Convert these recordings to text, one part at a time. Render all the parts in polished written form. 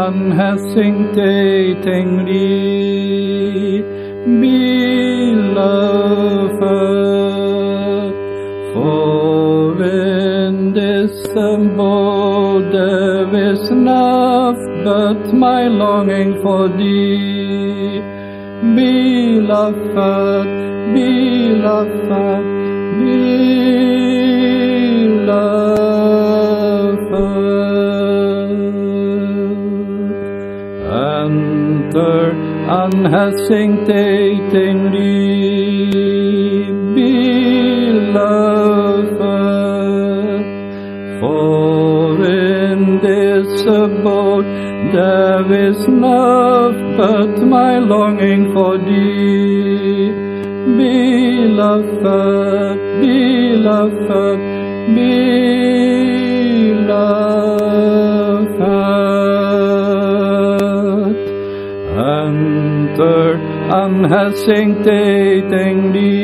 unhesitatingly, beloved. For in this abode there is naught but my longing for thee, beloved, beloved, beloved. Enter unhesitatingly, beloved. For in this abode there is naught but my longing for thee, beloved, beloved, beloved. Enter unhesitatingly,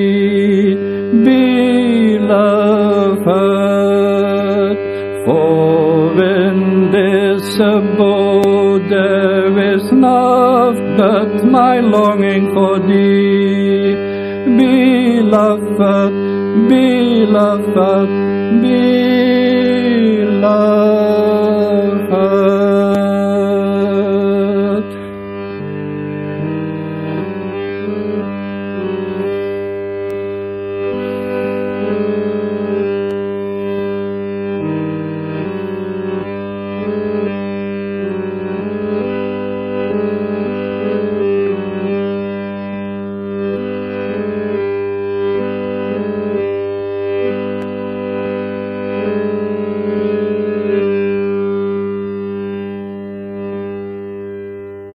beloved. For in this abode there is naught but my longing for thee, beloved, beloved, beloved.